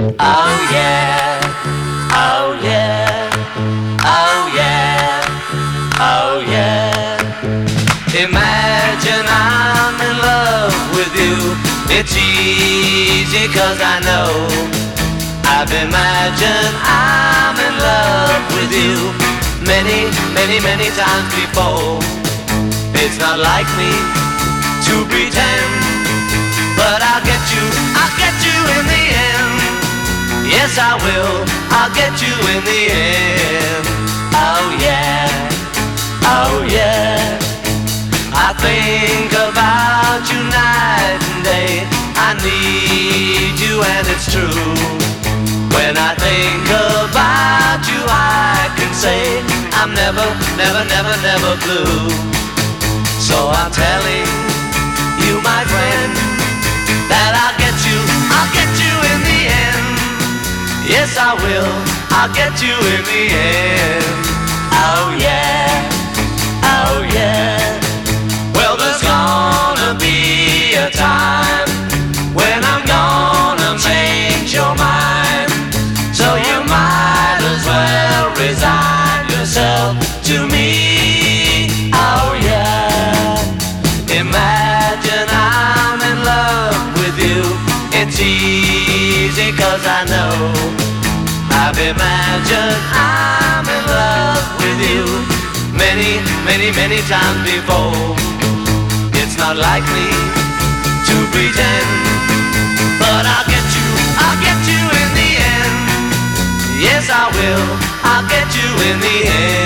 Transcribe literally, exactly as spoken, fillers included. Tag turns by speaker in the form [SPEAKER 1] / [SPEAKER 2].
[SPEAKER 1] Oh yeah, oh yeah, oh yeah, oh yeah. Imagine I'm in love with you. It's easy 'cause I know I've imagined I'm in love with you many, many, many times before. It's not like me to pretend, but I'll get you, I'll get you in the end. Yes, I will, I'll get you in the end. Oh yeah, oh yeah. I think about you night and day. I need you and it's true. When I think about you I can say I'm never, never, never, never blue. So I'm telling you, my friend, that I'll get you, I'll get you in the end. Yes, I will, I'll get you in the end. Oh yeah, oh yeah. Well, there's gonna be a time when I'm gonna change your mind. So you might as well resign yourself to me. Oh yeah. Imagine I'm in love with you. It's easy 'cause I know I've imagined I'm in love with you many, many, many times before. It's not like me to pretend, but I'll get you, I'll get you in the end. Yes, I will, I'll get you in the end.